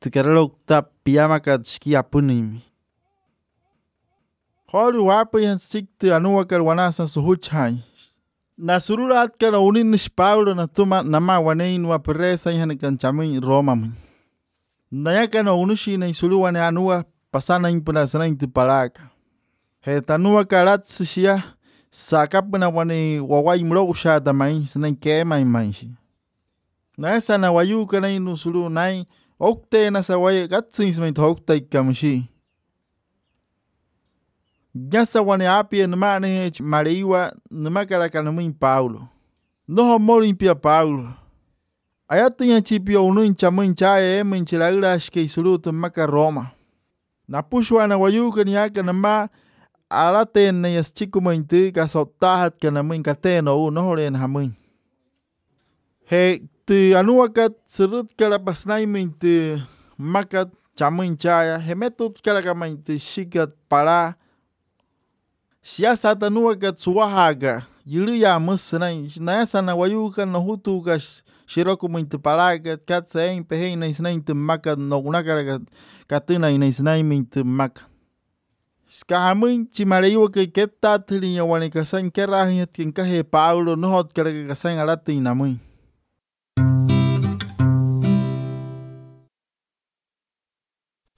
Tikaralo ta piyama ka ski apunimi. Hori wapa yan sikti anuwa ka wanasa suhuchay. Na surulat ka na unin Paulo na tuma nama wanein wa peresa yan kan chami Roma mi. Naya ka na unushi na isuluwa na anuwa pasana impuna sana inti palaka. He tanuwa ka ratsishia sakap na wane wawai mro ushada mai sana kema imaishi. Naya sana wayu ka na inusulu nai okte na sa waye gatsin ismait hokta ikamishi. Gasa wane api en mane mareiwa namakala kanamin Paulo. No moro impia Paulo. Ayatinha chipio unu inchamin chae minchilagra shke isuluto maka Roma. Na pushwa na wayuka ni aka na ma alate na yaschiko mainti kasotahat kanamin kateno no horen hamin. He ti anuakat surut kala pasnai minti makat chamin chaya he metut kala kamainti shikat para. Siasa tanuakat suwahaga yiliya musnai na sana wayuka na hutu ka shiroko minti palagat kat sa pehe na isnain te makat no kunakara katina ina isnain minti mak. Skahamin chimareiwa ke ketat linya wane kasan kerahiat kin kahe Paulo no hot kara kasan alati inamin.